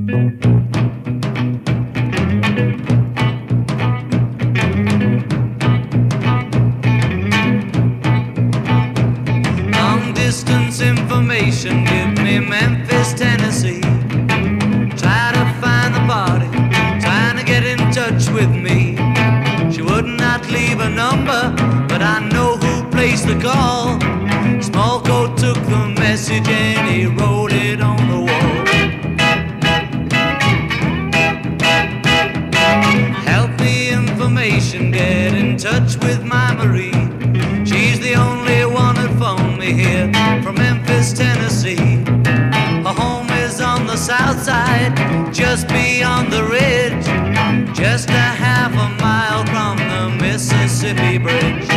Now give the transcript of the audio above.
Long distance information, give me Memphis, Tennessee. Try to find the party, trying to get in touch with me. She would not leave a number, but I know who placed the call. Small coat took the message and he wrote it on the wall. Healthy information, get in touch with my Marie. She's the only one that phoned me here from Memphis, Tennessee. Her home is on the south side, just beyond the ridge, just a half a mile from the Mississippi Bridge.